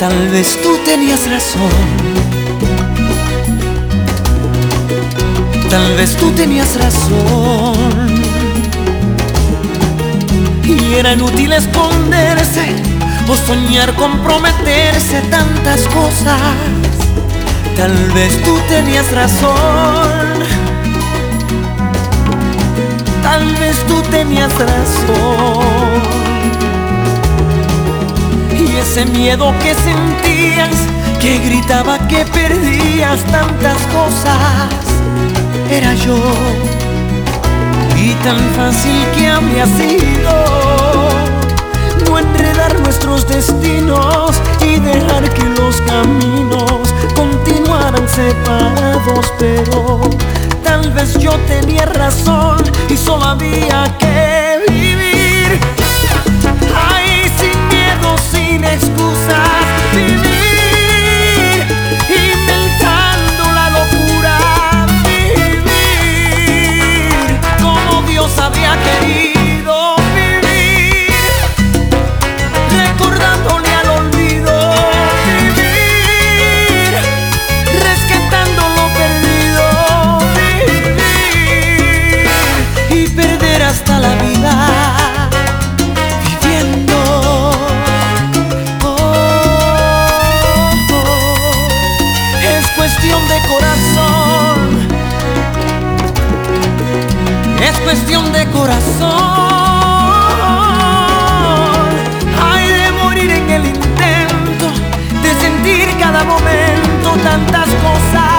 Tal vez tú tenías razón, tal vez tú tenías razón, y era inútil esconderse o soñar comprometerse, tantas cosas. Tal vez tú tenías razón, tal vez tú tenías razón. Y ese miedo que sentías, que gritaba que perdías tantas cosas, era yo. Y tan fácil que habría sido no enredar nuestros destinos y dejar que los caminos continuaran separados. Pero tal vez yo tenía razón y solo había que vivir. Ay, sin miedo, sin excusas, vivir, inventando la locura, vivir como Dios había querido vivir, recordándole al olvido, vivir, rescatando lo perdido, vivir y perder hasta la vida. De corazón, es cuestión de corazón. Hay de morir en el intento de sentir cada momento tantas cosas.